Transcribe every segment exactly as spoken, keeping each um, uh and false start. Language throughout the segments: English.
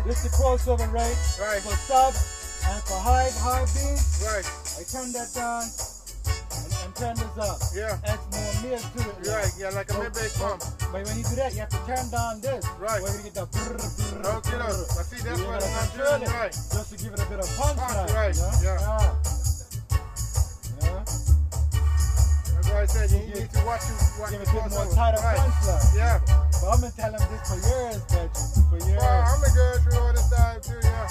This is the crossover rate. Right. For sub and for high, high beat. Right. I turn that down and, and turn this up. Yeah. Adds more meals to it. Right, yeah, like a mid-bass pump. But when you do that, you have to turn down this. Right. Where you get the brrr, brrr, Okay, no. brrr. I see that's You what gotta I'm control doing. it, Right. just to give it a bit of punch. Punch, right. right, You know? yeah. Yeah. Yeah. That's why I said you need to watch you watch Give the it a bit more crossover. tighter Right. punch line. Yeah. But I've been telling them this for years, bitch. For years. Well, I'm a good through all this time too, yeah.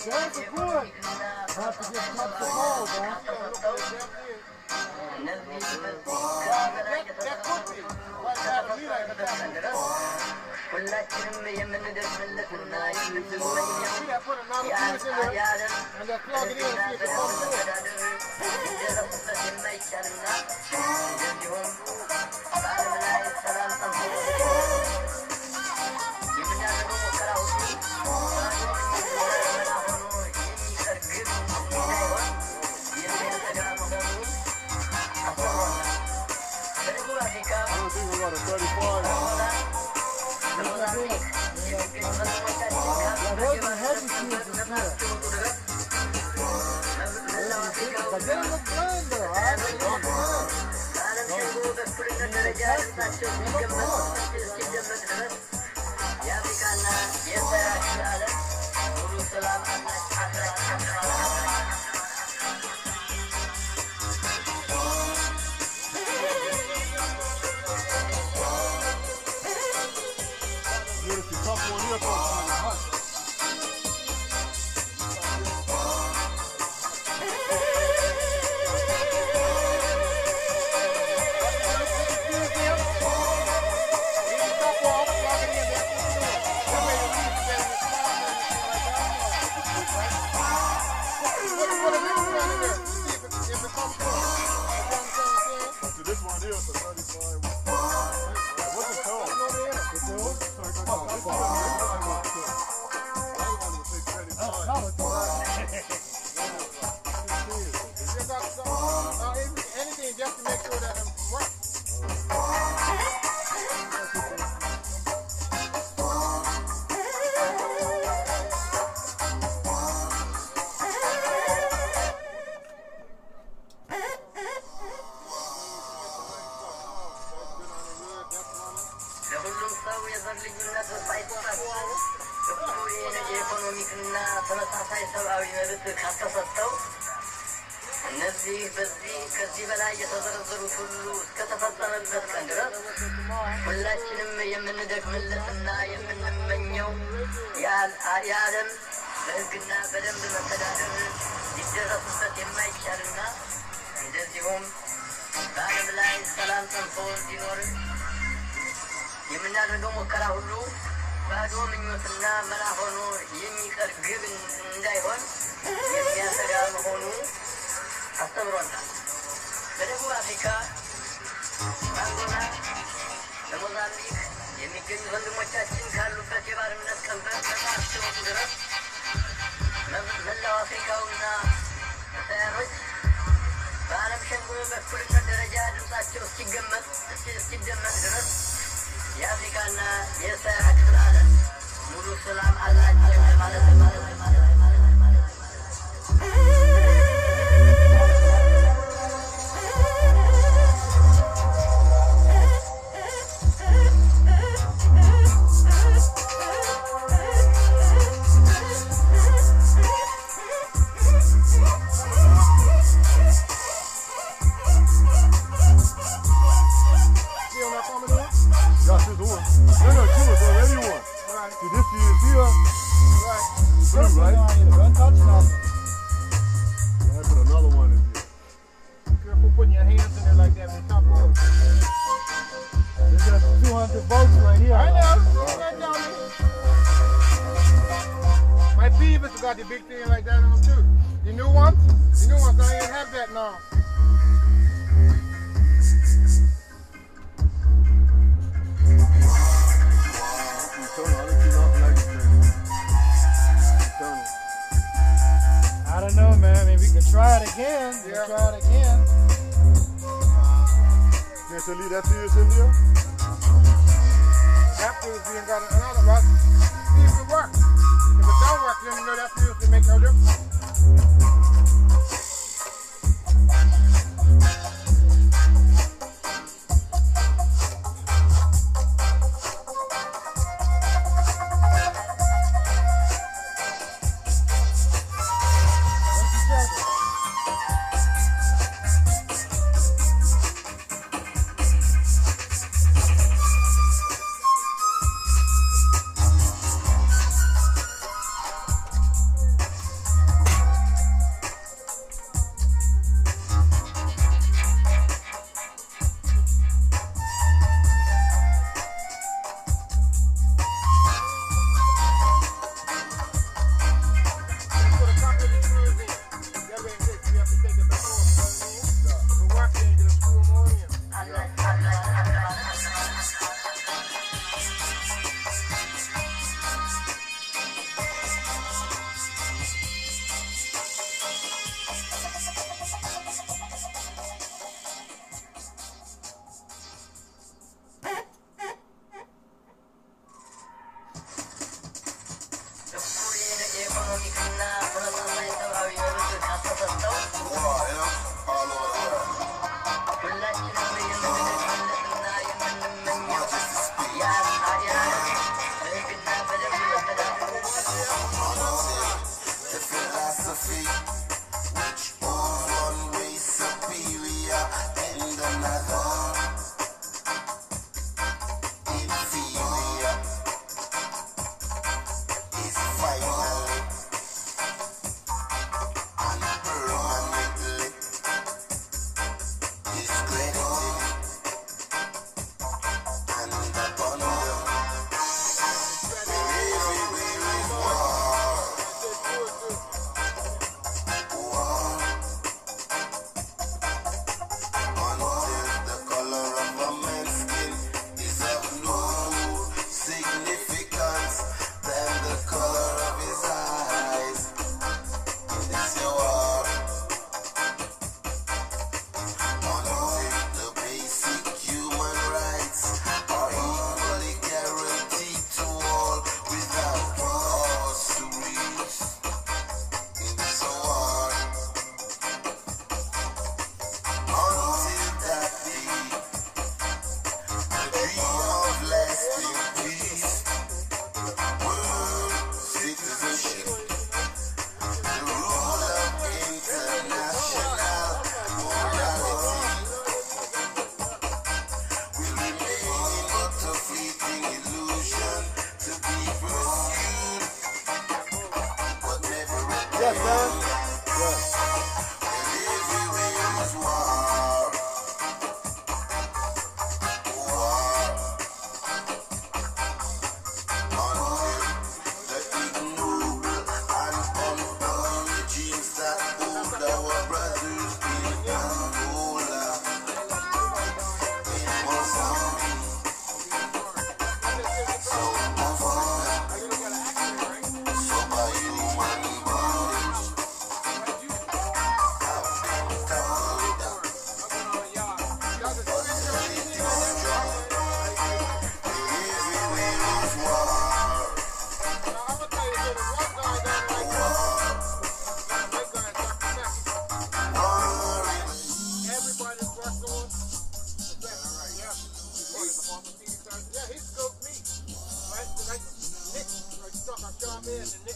That's a good. Have to get touch the ball, man. ሁላችንም የምንደርስለትና የምንመኘው መስተዳደር ሊደረስበት የማይቻልና እንደዚሁም በዓለም ላይ ሰላም ጠንቶ የምናደርገው ሙከራ ሁሉ መና ሆኖ የሚቀርግብ እንዳይሆን የሚያሰጋ መሆኑን አስተምሮናል። በደቡብ አፍሪካ የኢኮኖሚክና ተመሳሳይ ሰብአዊ መብት ካልተሰጠው እነዚህ በዚህ ከዚህ በላይ የተዘረዘሩት ሁሉ እስከተፈጸመበት ቀን ድረስ ሁላችንም የምንደክምለትና የምንመኘው የዓለም በሕግና በደንብ መተዳደር ሊደረስበት የማይቻልና እንደዚሁም በዓለም ላይ ሰላም ጸንቶ እንዲኖር የምናደርገው ሙከራ ሁሉ ባዶ ምኞትና መና ሆኖ የሚቀር ግብ እንዳይሆን የሚያሰጋ መሆኑ አስተምሮናል። በደቡብ አፍሪካ፣ በአንጎላ፣ በሞዛምቢክ የሚገኙ ወንድሞቻችን ካሉበት የባርነት ቀንበር ነፃ እስኪወጡ ድረስ መላው አፍሪካውና እስያኖች በዓለም ሸንጎ በእኩልነት ደረጃ ድምፃቸው እስኪገመጥ እስኪደመጥ ድረስ የአፍሪካና የእስያ ክፍለ ዓለም ሙሉ ሰላም አላቸው ማለት ማለት ማለት got the big thing like that on them too. The new ones, the new ones don't even have that now. I don't know, man. I mean, we can try it again. We Yeah. can try it again. Can't you leave that to us in there? That feels being got another one. See if it works. If it don't work, then you know that feels to make no difference.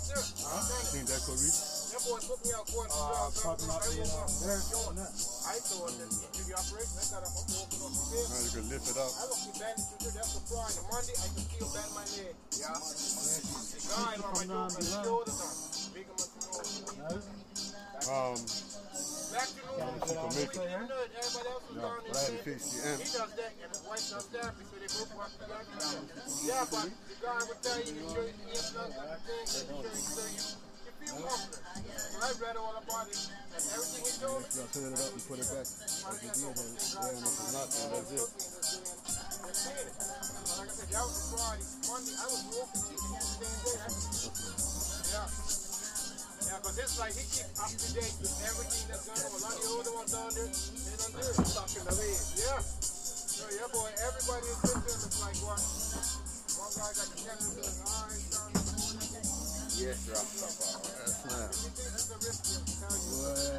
there. Huh? You think that could reach? That boy put me out going to Uh, uh, popping up the, uh, there. I saw it then do the operation. I got up up open up the bed. Now you can lift it up. I look the bandage to do that's the Friday. Monday I can still bend my leg. Yeah. The guy on my shoulder, the shoulders on. Big him up the nose. Um, Back to normal. She can make it. Everybody else was no, down but I had to there. fix the He amp. does that and his wife does that, so they both watch the guy. Yeah, but the guy would tell you, you sure he has done the thing, you sure he sure you, you feel confident. So I read all about it, and everything he told me. Just turn it up and put it back. Like you did, and yeah, and if it's not, then that's it. Like I said, that was a Friday. Monday, I was walking the same day. Yeah. Yeah, because it's like he keeps up to date with everything that's going on. A lot of the older ones down there, they don't do it. Talking the lead. Yeah. So, yeah, boy, everybody is sitting there. It's like what? One guy got the captain in his eyes down the corner. Yes, Rastafari. That's not. You think it's a risk to tell you?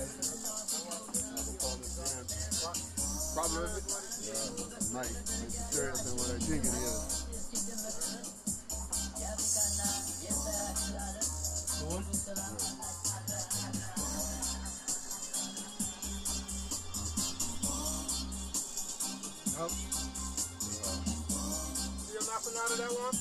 Probably is it? Yeah, night. It's serious than what I think it is. Nope. Still nothing out of that one?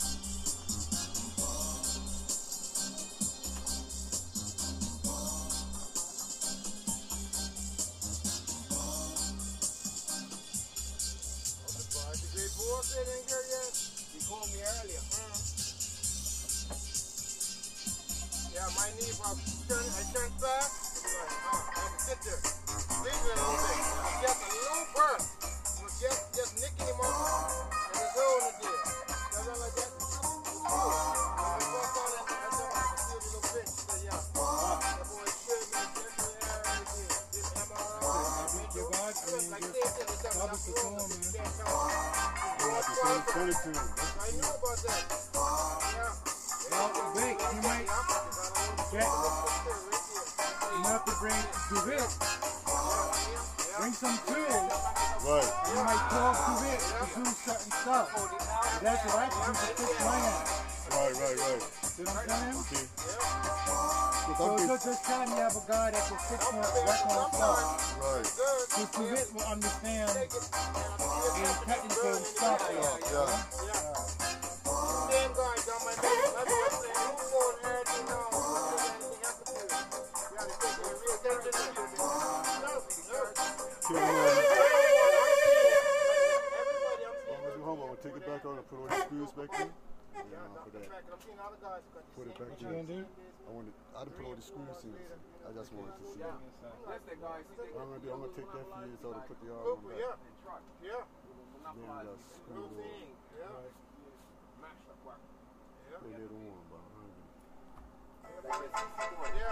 Bullshit ain't here yet. He called me earlier. Mm. Yeah, my knee, if I turn, I turn back, it's like, uh, I can sit there. Leave it a little bit. It was just a little burn. It was just, just nicking him up, and it's holding it there. That's all like that. It's cool. And we walked on it, I said, I can see a little bit. He said, yeah. That boy should be definitely everything. This M R I. Like this, it's just like this, you can't tell. twenty-two. I know about that. Yeah. Well, wait, you might get, you might have to bring to it. Bring some tools. Right. You might talk to it to do certain stuff. That's what I can do to fix my hand. Right, right, right. See what I'm saying? Okay. So just, just tell me you have a guy that can fix my work on stuff. Right. So to it will understand the technical stuff. Yeah. Yeah. Same guys on my back. That's what I'm saying. You go on everything now. You have to do it. You have to take it real attention to it. No, no. Everybody, I'm I'm gonna do home. I'm gonna take it back out and put all the screws back in. Yeah, for that. I'm seeing other guys who got the Put it same back What you gonna do? I wanted. I didn't put all the screws in. I just wanted to see. Yeah. What I'm gonna do, I'm gonna take that for you so to put the arm Super, back. yeah. Yeah. Then we got screw No on. thing. Yeah. Put it on, but I'm hungry. Yeah.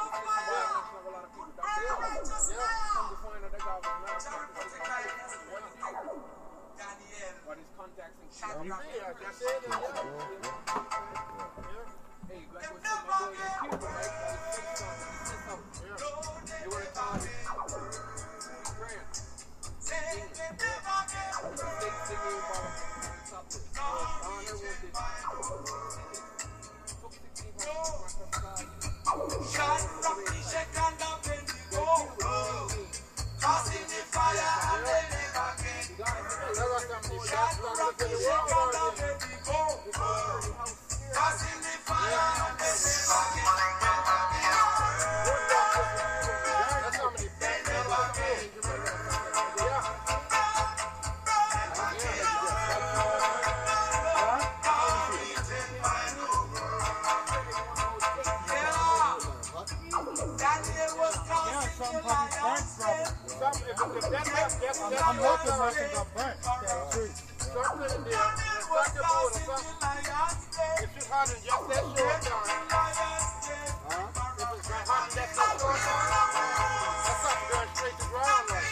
What is contacts and Yeah, that's it. Yeah. Hey, like what's in my boy in Cuba, right? He said something. He said something. Yeah. They were calling Grant. Singing. Sing, singing about something. I don't know what they Shine from the shake and the bend you go. Causing the fire and the neck again. Shine from the shake and the bend you go. Causing the fire and the neck again. That's how many bands are like that. I'm hoping nothing got burnt. Something in there, it's like a boat or something. If it's hot and just that short time, if it's hot and just that short time, that's something going straight to ground like.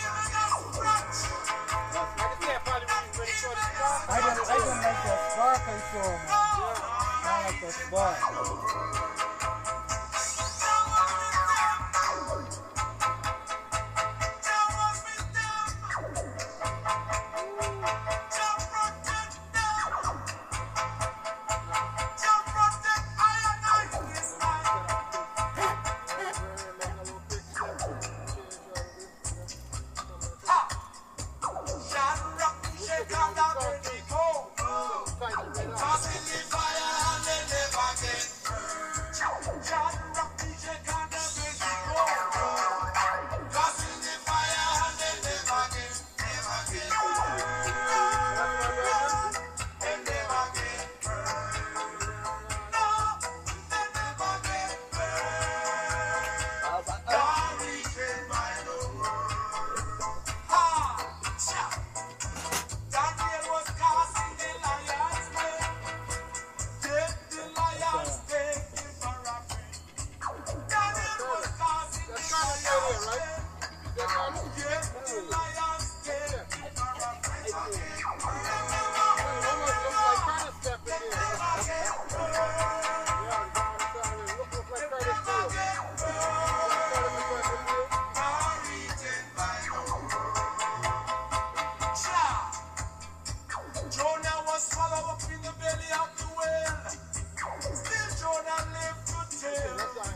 Like I said, probably when you're ready for the spark. I didn't, I didn't like that spark I saw, man. I don't like that spark. Jump from the iron,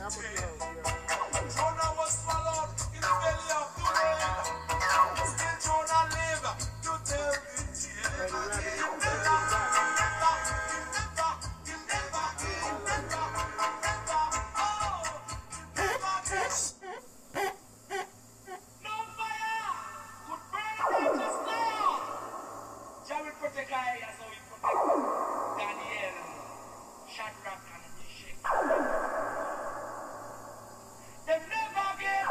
Jonah was swallowed in the belly of the whale. Still Jonah lived to tell the tale. He never, he never, he never, he never, he never, oh, he never gets. No fire could burn the righteous Lord. Jah will protect our areas, so we protect Daniel, Shadrach, and Meshach. They never get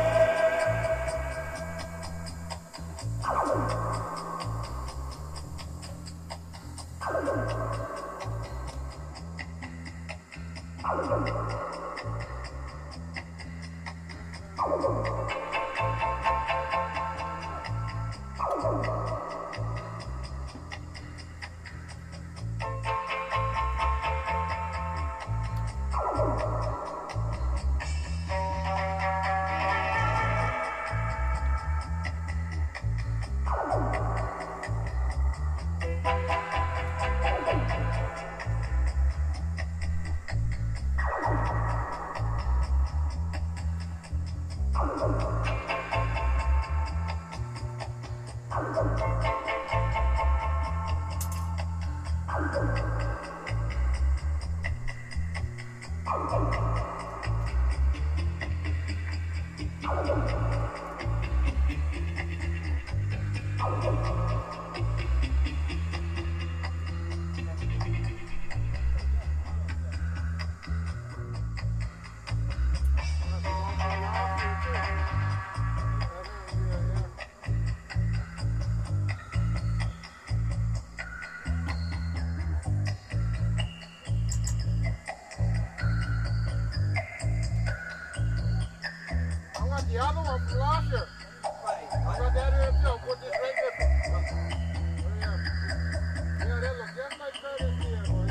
the other one from last year. I got that here too. Put this right there. Oh, yeah. Yeah, that looks just like Curtis here, boy.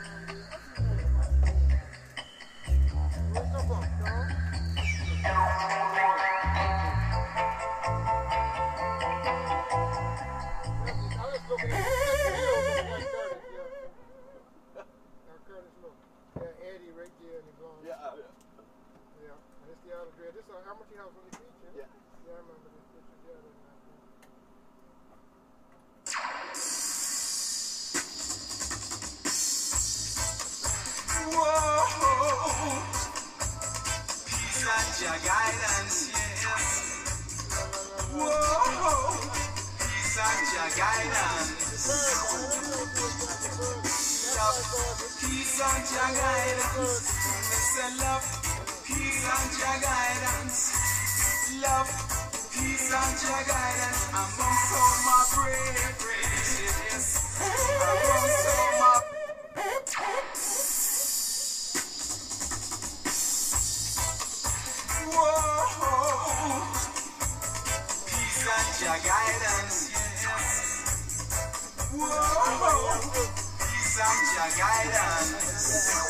Where you come from, John? I was looking at it. Like Curtis, yeah. Now Curtis, look. Yeah, Eddie right there in the blonde. Yeah, yeah. Yeah, and it's the outer dread. This is how much you have on the feature? Yeah. Yeah, I remember this picture. Yeah, that's whoa, peace and your guidance, yes. Whoa, peace and your guidance. Love, peace and your guidance. Mister Love, peace and your guidance. Love, peace and your guidance. Amongst all my brethren, yes. Amongst all my whoa, peace and your guidance, yes. Whoa, peace and your guidance.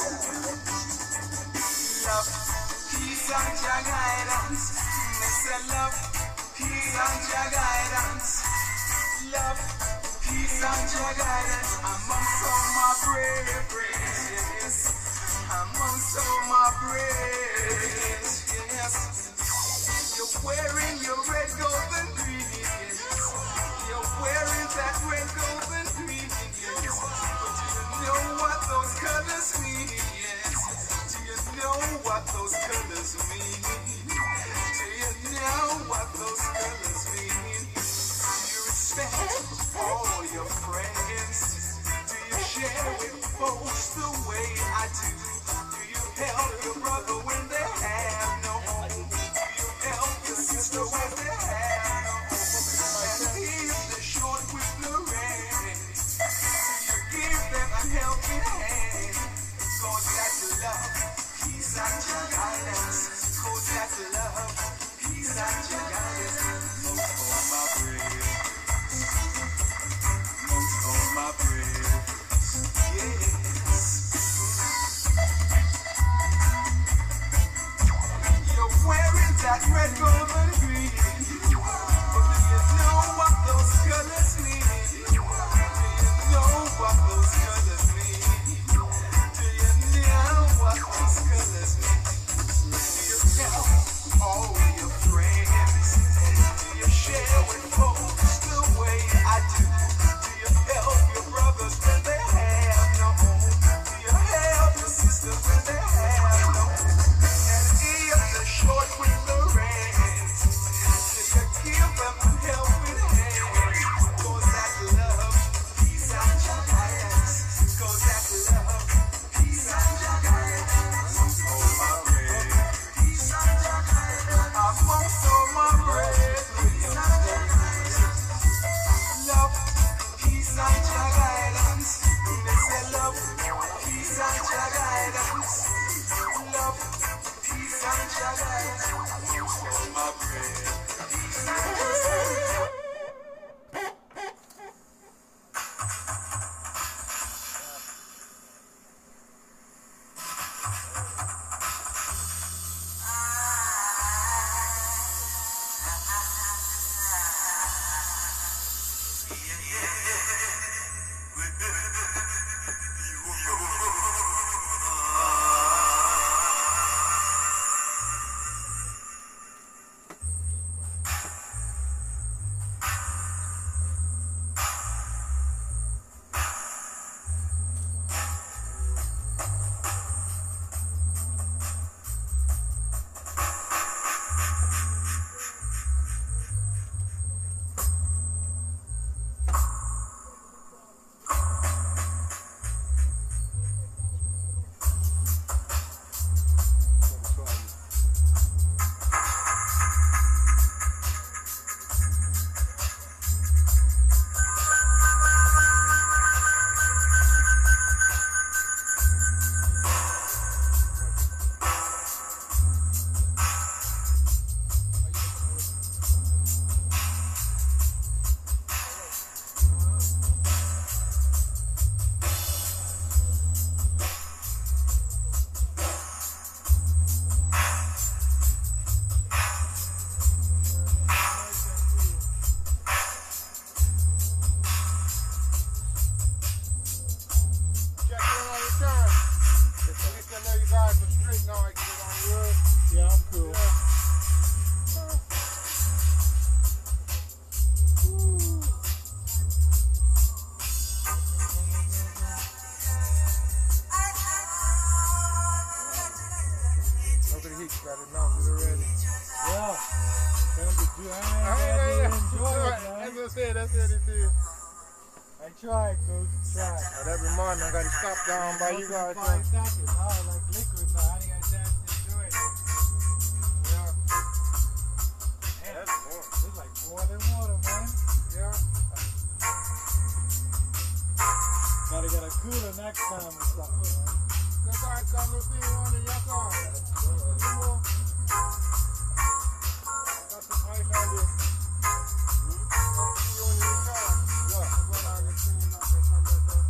Love, peace and your guidance. Mister Love, peace and your guidance. Love, peace and your guidance. Amongst all my brethren, yes. Amongst all my brethren, yes. You're wearing your red, gold, and green, yes. You're wearing that red, gold, and green, yes. But do you know what those colors mean, yes? Do you know what those colors mean? Do you know what those colors mean? Do you respect all your friends? Do you share with folks the way I do? Do you help your brother when they have no home? Do you help your sister when they have no home? And if they're short with the rent, do you give them a helping hand? Cause that's love, peace and your guidance. Cause that's love, peace and your guidance. Most all my bread, most all my bread, yes. You're wearing that red, gold, and green. But do you know what those colors mean? Do you know what those colors mean? Do you know what those colors mean? Try, coach. Try. But every morning I gotta stop down by you guys. Five seconds. Oh, like liquid now. I ain't got a chance to enjoy it. Yeah. Man, That's cool. it's like boiling water, man. Yeah. Gotta get a cooler next time or something, man. That's why I come to see you on the yacht. Come on. Got some ice on you. See you on your car. Yeah. I'm gonna get you up and come back up.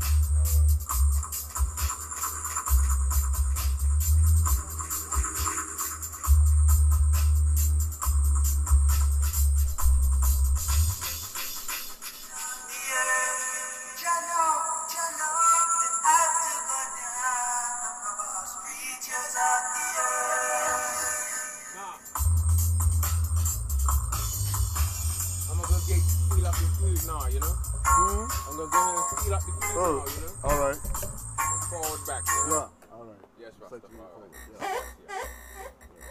Now, you know? Hmm? I'm gonna go ahead and feel up the food Oh, now, you know? all right. Forward back, you know? Yeah, all right. Yes, It's like Rasta. you All forward, right. yeah. Yes, yes.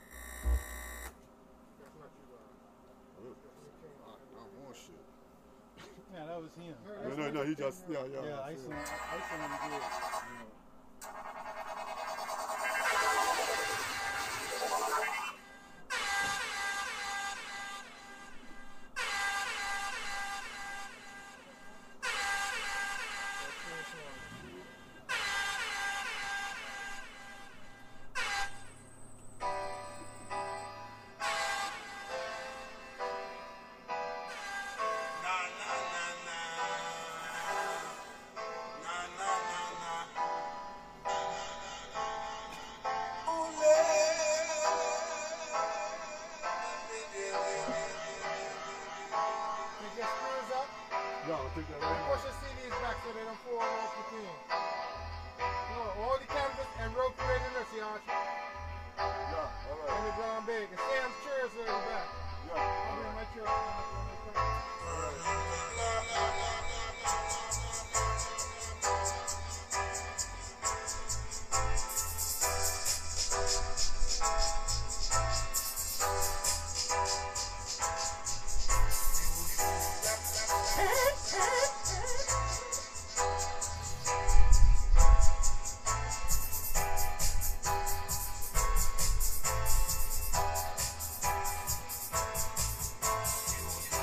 I want shit. Yeah, that was him. No, no, no, he just, yeah, yeah. Yeah, I that's saw, it. I saw him do it. You know. Yeah, I'll take that Push right the C Ds back so they don't fall off the thing. No, all the canvas and rope readiness, you know. now. Yeah, all And right. the brown bag. And Sam's chairs are in the back. Yeah, I'm all in right. my chair. I'm in my chair. Thank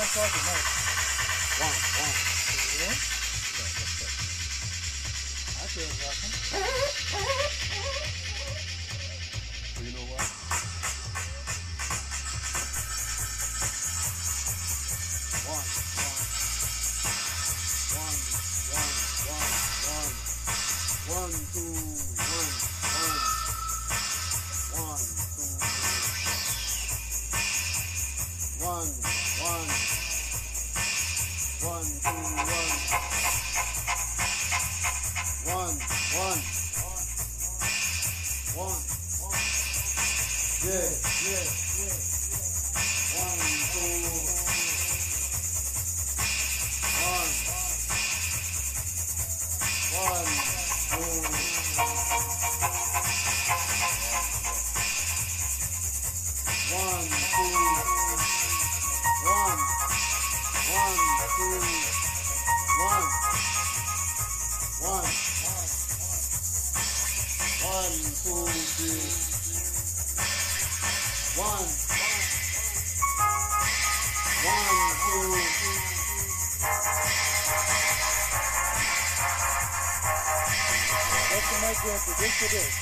talking nice. One, one. Yeah? I feel welcome. So you know what? One, one. One, one, one, one. One, two, one, one. One, two. One, one. One, two, one. One, one. One. Yeah, yeah, yeah. One, two. One. One, two. One, two. One. One, two. One. One. One, two, three. One. One, two. What's the mic going for this or this?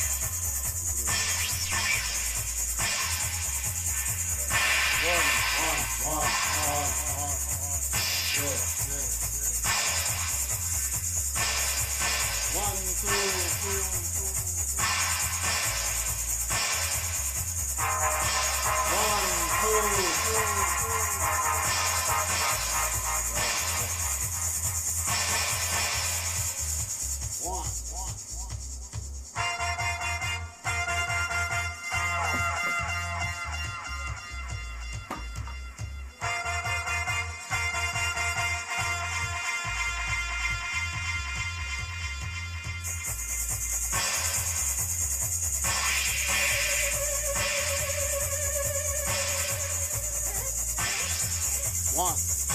One, one, one, one, one. Good, good, good. One, two, two, two. One, two, two, two. One, one, one. One.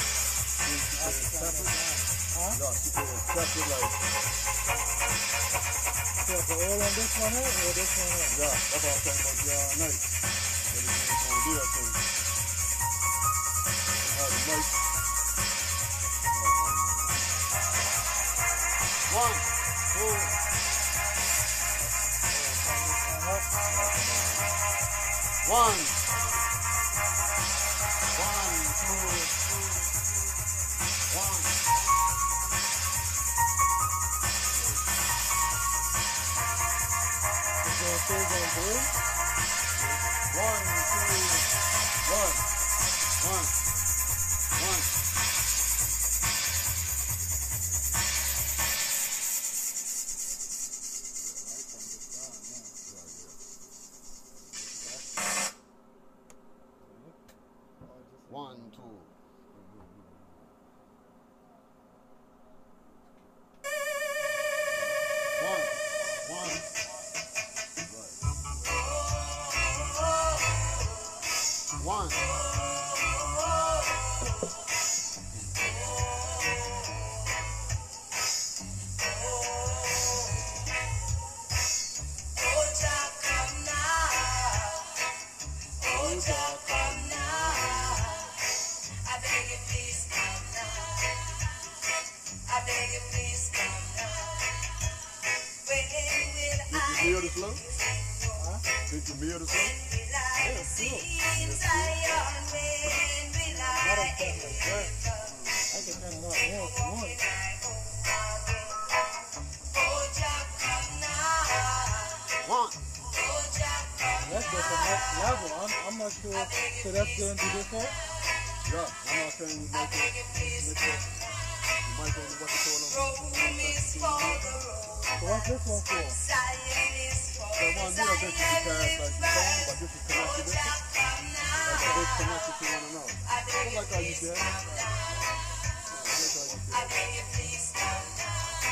Huh? No, she did it separate, like, So the oil on this one here or this one here? yeah, that's what I was talking about the other night. Everything's gonna do that thing. How the mic. One, two. One. One, two, two. One. It's going to stay going blue. One, two, one, one, one. One, two. One, one. One. Did you meal the flow? Huh? Did you meal the flow? Yeah, it's cool. Not a thing like that. I can turn it up more if you want. One. That's just a next level. I'm, I'm not sure. So that's going to do this part? Yeah, I'm not saying you make it. Make it. You might go to what you call them. So what's this one for? So one deal, this is because like you song, but this is connected with it. Like this connected to one another. Just like how you did. Yeah, just like how you did.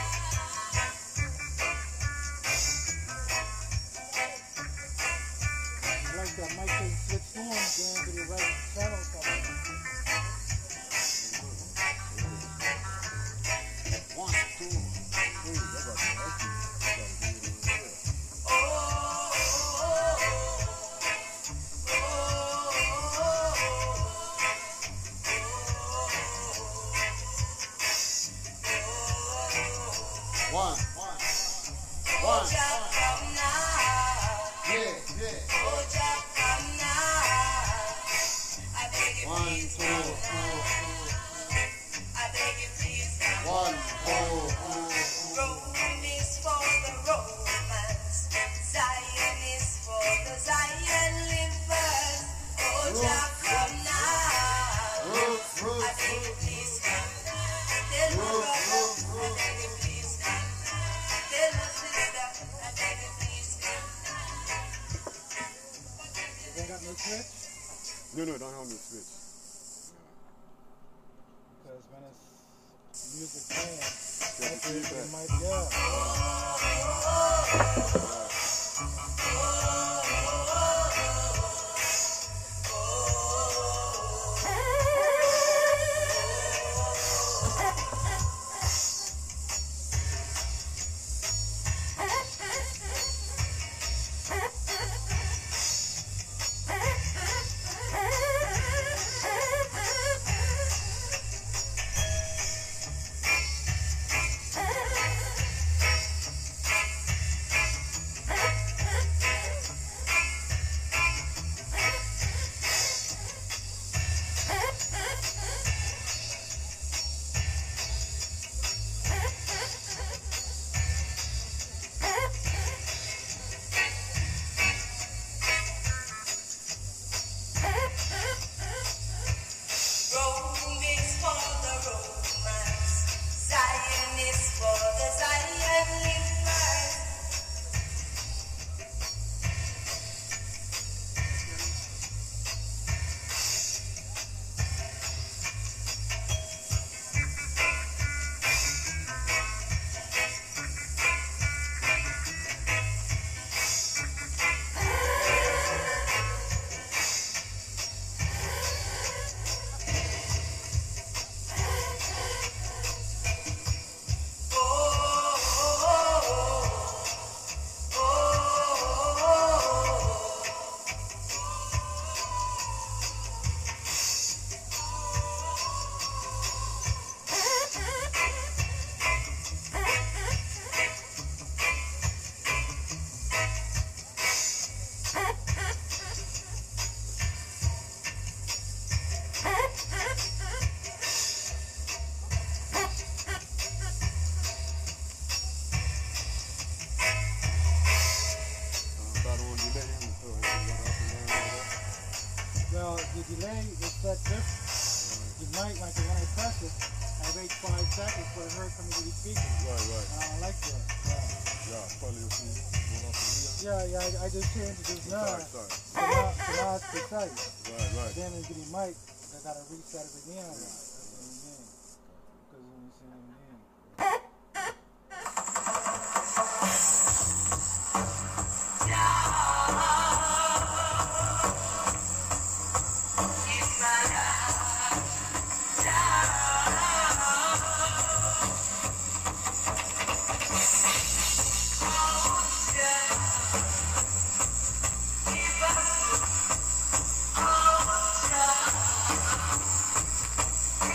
I like that mic can switch forms going to the right channel something. One, two, three. That's what I like. One. One. Yeah, yeah. One, two, two. One, two, two. Rome is for the Romans, Zion is for the Zion livers. Oh, Jah, come now. Roof, roof, I beg you, please come now. Tell my brother, I beg you, please come now. Tell my sister, I beg you, please come now. They got no switch? No, no, don't have no switch. Because when it's music playing, Get the it feedback. might be up. Rome is for the Romans, Zion is for the Zion livers. Well, the delay is set different. You might, like when I press it, I wait five seconds for the heard coming to the speaker. Right, right. And I don't like that. Yeah, Yeah, probably a few going off the yeah, yeah I, I just changed it just now. Sorry, sorry. So now, so now it's precise. Right, right. Then when you get the mic, I gotta reset it again. Amen. Because when you say amen. Oh,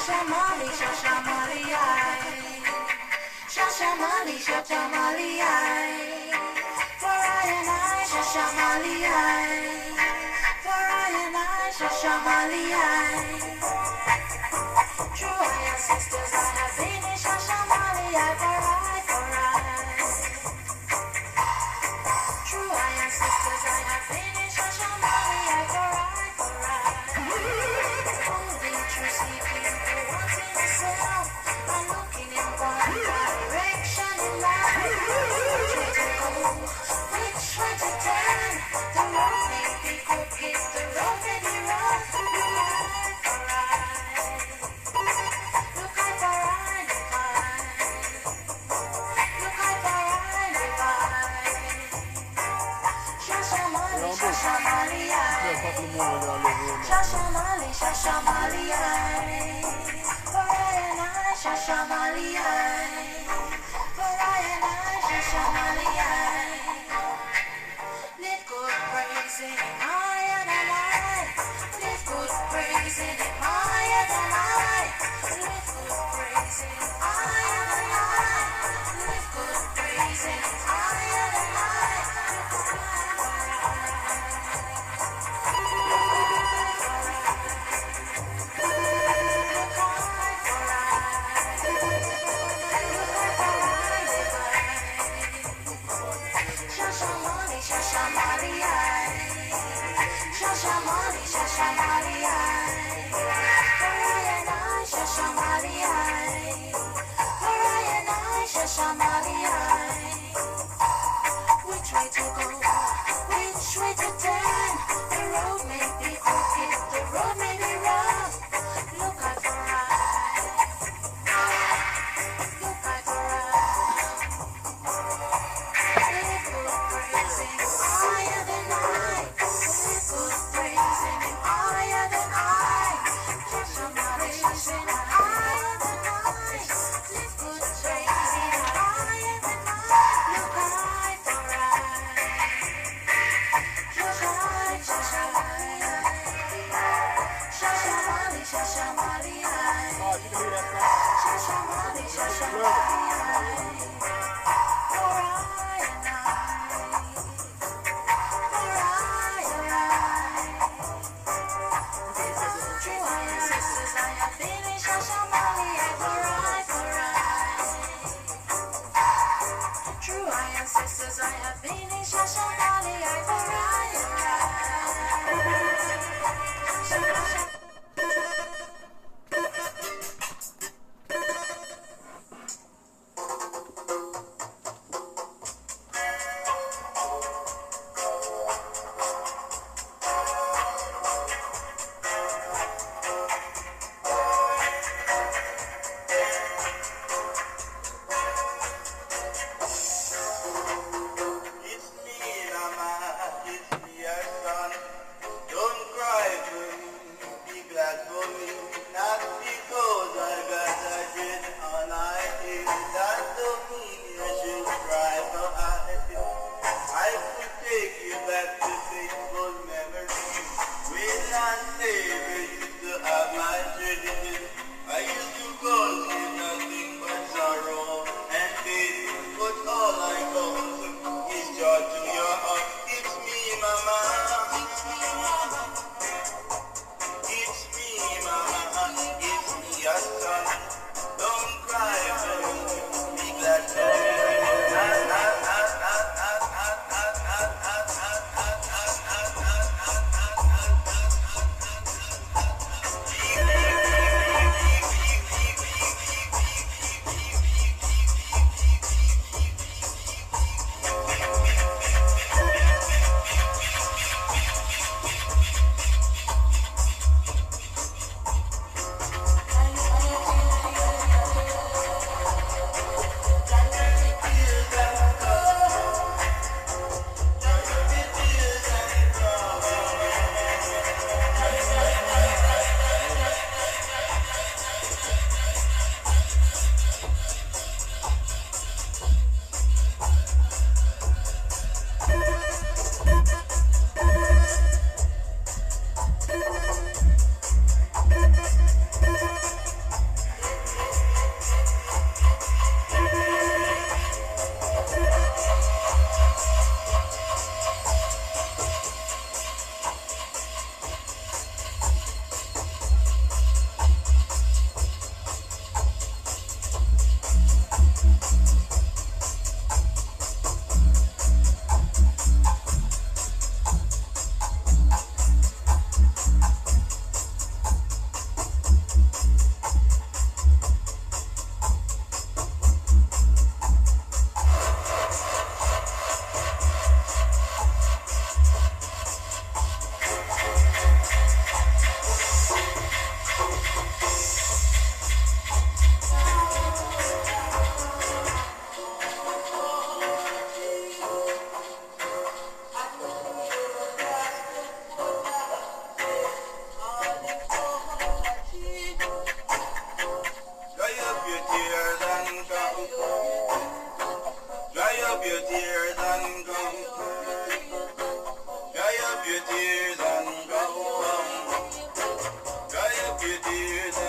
Shashamali, Shashamali, Shashamali, Shashamali, for I and I, Shashamali, for I and I, Shashamali. True, I am sisters, I have been in Shashamali, for I, for I. True, I am sisters, I have been in Shashamali, for I, for I. Holding true, seeking for what's in itself, I'm looking in one direction in life. Which way to go? Which way to turn? The road may be crooked, the road may be rough. Look out for I, look out for I, look out for I. Shashamali, Shashamali, Shashamali, Shashamali, for I and I, Shashamali, for I and I, Shashamali. Lift good praise in him higher than I. Lift good praise in him higher than I. Lift good praise in him higher than I. Lift good praise in him higher than I. Shashamali, Shashamali, Shashamali, Shashamali, for I and I, Shashamali, for I and I, Shashamali. Which way to go? Which way to turn? The road may be crooked, the road may be rough. Look out for I, look out for I. Lift good praise in him higher than I. Lift good praise in him higher than I. Shashamali, Shashamali, higher than I. Lift good praise in him higher than I. Look out for I. Shashamali, Shashamali, Shashamali, Shashamali, Oh, you can hear that song? Shashamali, Shashamali. For I and I, for I and I. True, I am sisters, I have been in Shashamali, for I, for I. True, I am sisters, I have been in Shashamali, for I and I. It's me, Mama, it's me, your son. Don't cry for me, be glad for me. Not because I got a dread on my head. That don't mean you should cry for I. I could take you back to faithful memories. When I never used to have my dread. I used to cause you nothing but sorrow and pain. But all I cause is joy to your heart. It's me, Mama. It's me, Mama. It's me, Mama. It's me, your son. Don't cry for me. Be glad for me. Ah, ah, ah, ah, ah, ah, ah, ah, ah, ah, ah, ah, ah, ah, ah.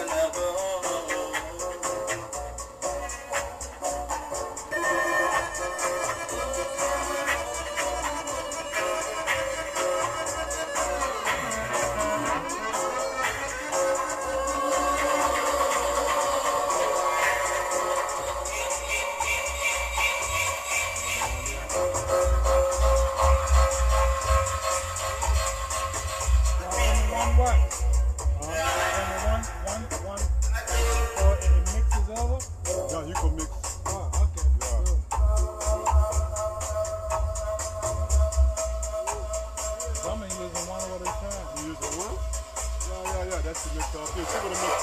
wanna go home. One what? Uh, one, one, one, or it mixes over? Yeah, you can mix. Oh, okay. Yeah. Good. Some are using one at a time. You use the one? Yeah, yeah, yeah. That's the mix up here. See what the mix